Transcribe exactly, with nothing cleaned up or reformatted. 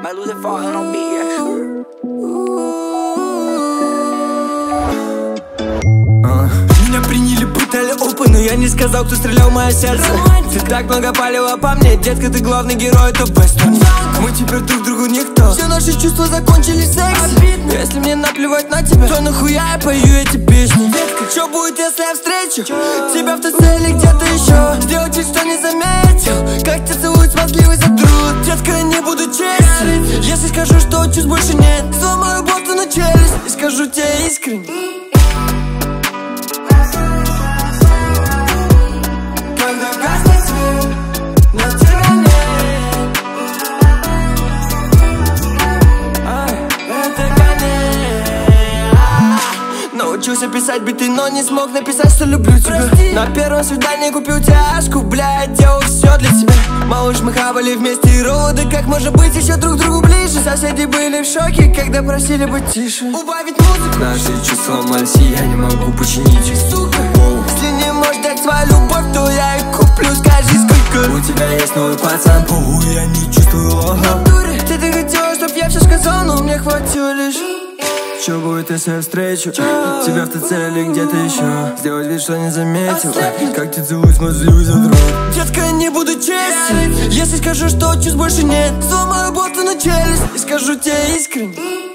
Might lose it falling on beat, yeah. Меня приняли, пытали опы, но я не сказал, кто стрелял в мое сердце. Ты так много палила по мне, детка, ты главный герой, это вестерн. Мы теперь друг другу никто. Все наши чувства закончились в сексе. Если мне наплевать на тебя, то нахуя я пою эти песни? Детка, что будет, если я встречу тебя в той цели где-то еще? Сделать вид, что не заметил, как тебя целует смазливый задрот. Детка, я не буду честен, если скажу, что чувств больше нет. Сломаю боту на челюсть и скажу тебе искренне. Научился писать биты, но не смог написать, что люблю тебя. Прости. На первом свидании купил тяжку, блядь, делал все для тебя. Малыш, мы хавали вместе и роды, как может быть еще друг другу ближе. Соседи были в шоке, когда просили быть тише. Убавить музыку. Наши чувства ломались, и я не могу починить их, сука. Воу. Если не можешь дать свою любовь, то я и куплю, скажи сколько. У тебя есть новый пацан, похуй, я не чувствую лоха. Ты, ты хотела, чтоб я все сказал, но мне хватило лишь. Что будет, если я встречу тебя в той цели где-то еще? Сделать вид, что не заметил, как ты целуешь, смазливый задрот. Детка, я не буду честен, если скажу, что чувств больше нет. Сломаю боту на челюсть и скажу тебе искренне.